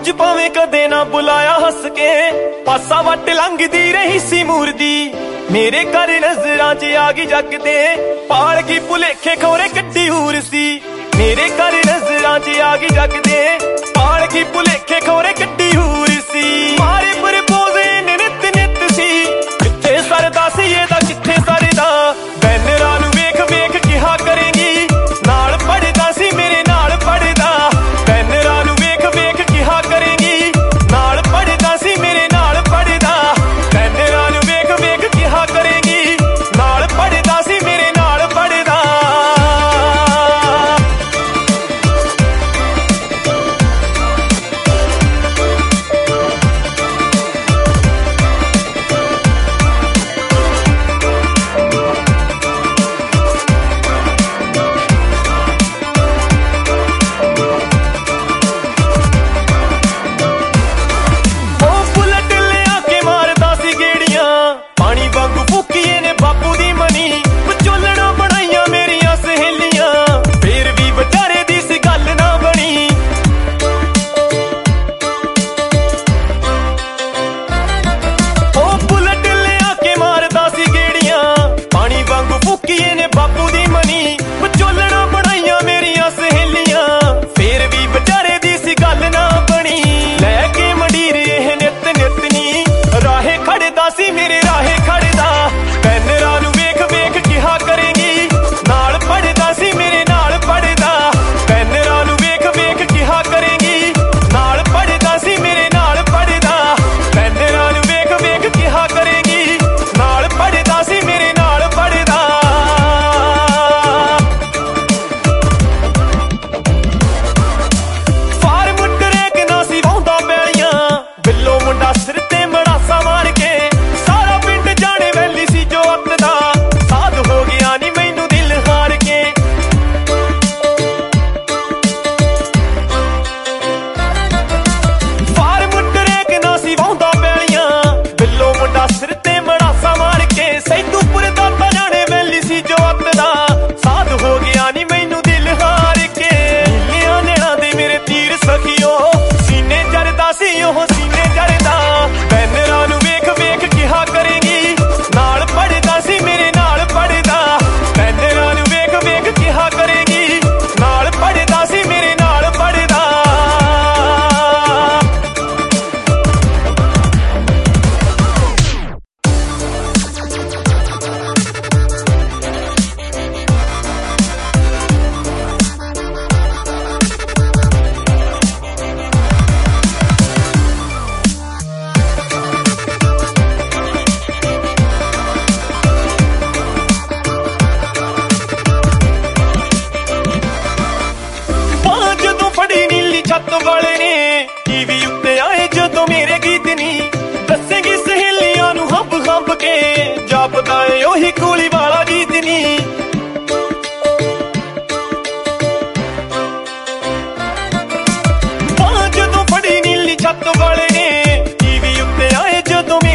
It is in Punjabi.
ਅੱਜ ਭਾਵੇਂ ਕਦੇ ਨਾ ਬੁਲਾਇਆ ਹੱਸ ਕੇ, ਪਾਸਾ ਵੱਟ ਲੰਘਦੀ ਰਹੀ ਸੀ ਮੂਰਦੀ। ਮੇਰੇ ਘਰ ਨਜ਼ਰਾਂ 'ਚ ਆ ਗਈ ਜੱਗ ਦੇ, ਪਾਲ ਗਈ ਭੁਲੇਖੇ ਖੋਰੇ ਕੱਢੀ ਹੂਰ ਸੀ। ਮੇਰੇ ਘਰ ਨਜ਼ਰਾਂ 'ਚ ਆ ਗਈ ਜੱਗ ਦੇ, ਪਾਲ ਗਈ ਭੁਲੇਖੇ ਖੋਰੇ ਕੱਢੀ ਹੂਰ ਸੀ। ਮਾਰੇ ਪ੍ਰਪੋਜ਼ ਨਿਤ ਨਿਤ ਸੀ, ਕਿੱਥੇ ਸਰਦਾ ਸੀ ਇਹਦਾ ਕਿੱਥੇ ਸਰਦਾ। ਬੈਨਰਾਂ ਨੂੰ ਵੇਖ ਵੇਖ ਕਿਹਾ ਕਰੇਂਗੀ, ਨਾਲ ਪੜਦਾ ਸੀ ਮੇਰੇ ਨਾਲ ਪੜਦਾ। ਬੈਨਰਾਂ ਨੂੰ ਵੇਖ ਵੇਖ ਕਿਹਾ ਕਰੇਂਗੀ, ਨਾਲ ਪੜਦਾ ਸੀ ਮੇਰੇ ਨਾਲ ਪੜਦਾ। ਬੈਨਰਾਂ ਨੂੰ ਵੇਖ ਵੇਖ ਕਿਹਾ ਕਰੇਂਗੀ, ਨਾਲ ਪੜਦਾ ਸੀ ਮੇਰੇ ਨਾਲ ਪੜਦਾ। ਸੀ ਮੇਰੇ ਰਾਹੇ ਖੜਦਾ। ਬੈਨਰਾਂ ਨੂੰ ਵੇਖ ਵੇਖ ਕਿਹਾ ਕਰੇਂਗੀ, ਨਾਲ ਪੜਦਾ ਸੀ ਮੇਰੇ ਨਾਲ ਪੜਦਾ। ਬੈਨਰਾਂ ਨੂੰ ਵੇਖ ਵੇਖ ਕਿਹਾ ਕਰੇਂਗੀ, ਨਾਲ ਪੜਦਾ ਸੀ ਮੇਰੇ ਨਾਲ ਪੜਦਾ। ਬੈਨਰਾਂ ਨੂੰ ਵੇਖ ਵੇਖ ਕਿਹਾ ਕਰੇਂਗੀ, ਨਾਲ ਪੜਦਾ ਸੀ ਮੇਰੇ ਨਾਲ ਪੜਦਾ। ਫਾਰਮ ਟਰੈਕ ਨਾ ਸੀ ਵਾਹੁੰਦਾ ਪੈਲੀਆਂ, ਬਿੱਲੋ ਮੁੰਡਾ ਸਿਰ ਤੇ ਮੜਾਸਾ ਮਾਰ ਕੇ। ਸਿਰ ਤੇ ਮੜਾਸਾ ਮਾਰ ਕੇ, ਸੈਦੂਪੁਰ ਦਾ ਤਾਂ ਜਾਣੇ ਵੈਲੀ ਸੀ ਜੋ ਅੱਤ ਦਾ। ਸਾਧ ਹੋ ਗਿਆ ਨੀ ਮੈਨੂੰ ਦਿਲ ਹਾਰ ਕੇ, ਨੀਲਿਆਂ ਨੈਣਾਂ ਦੇ ਮੇਰੇ ਤੀਰ ਸਖੀਓ, ਸੀਨੇ ਜਰਦਾ ਸੀ ਉਹ ਸੀਨੇ ਜਰਦਾ। ਬੈਨਰਾਂ ਨੂੰ ਵੇਖ ਵੇਖ ਕਿਹਾ ਕਰੇਂਗੀ, ਨਾਲ ਪੜਦਾ ਸੀ ਮੇਰੇ ਨਾਲ ਪੜਦਾ। ਬੈਨਰਾਂ ਨੂੰ ਵੇਖ ਵੇਖ ਕਿਹਾ ਕਰੇਂਗੀ, ਨਾਲ ਪੜਦਾ ਸੀ ਮੇਰੇ ਨਾਲ ਪੜਦਾ। ਛੱਤ ਵਾਲੇ ਨੇ ਟੀਵੀ ਉੱਤੇ ਆਏ ਜਦੋਂ ਮੇਰੇ ਗੀਤ ਨੀ, ਦੱਸੇਂਗੀ ਸਹੇਲੀਆਂ ਨੂੰ ਹੰਬ ਹੰਬ ਕੇ, ਜਾਪਦਾ ਏ ਉਹੀ ਕੂਲੀ ਵਾਲਾ ਗੀਤ ਨੀ। ਜਦੋਂ ਫੜੀ ਨੀਲੀ ਛੱਤ ਵਾਲੇ ਨੇ ਟੀਵੀ ਉੱਤੇ ਆਏ ਜਦੋਂ